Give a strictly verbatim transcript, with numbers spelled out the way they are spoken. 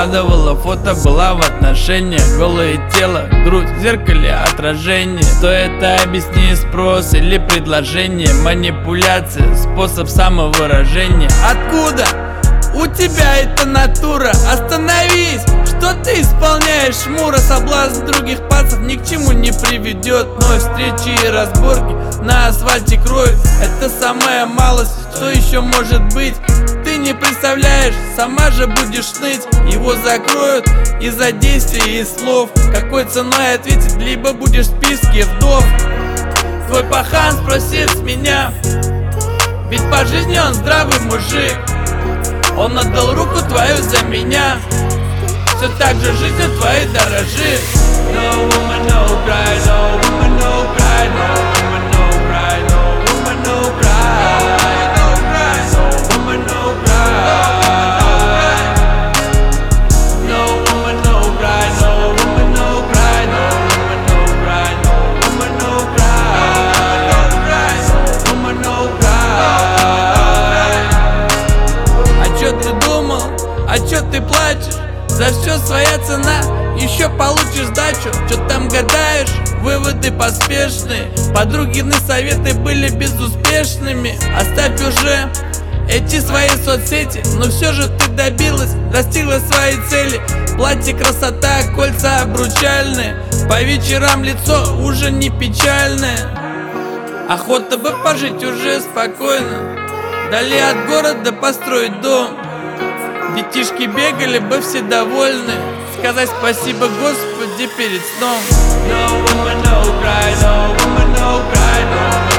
выкладывала фото, была в отношениях. Голое тело, грудь, в зеркале отражение. Что это, объясни, спрос или предложение? Манипуляция, способ самовыражения. Откуда у тебя эта натура? Остановись! Что ты исполняешь шмура? Соблазн других пацев ни к чему не приведет. Но встречи и разборки на асфальте кровь — это самая малость, что еще может быть. Ты не представляешь, сама же будешь ныть. Его закроют из-за действий и слов. Какой ценой ответить, либо будешь в списке вдов. Твой пахан спросит с меня, ведь по жизни он здравый мужик. Он отдал руку твою за меня, все так же жизнью твоей дорожит. No woman, no cry, no woman, no cry, no woman, no cry, no woman, no cry, no cry, no woman, no cry, no woman, no cry, no woman, no cry, no woman, no cry, no woman, no cry, no woman, no cry. А чё ты думал? А чё ты плачешь? За все своя цена, еще получишь сдачу. Чё там гадаешь? Выводы поспешные. Подругины советы были безуспешными. Оставь уже эти свои соцсети. Но все же ты добилась, достигла своей цели. Платье, красота, кольца обручальные. По вечерам лицо уже не печальное. Охота бы пожить уже спокойно, вдали от города построить дом. Детишки бегали бы все довольны, сказать спасибо Господи перед сном. No woman, no cry, no woman, no cry, no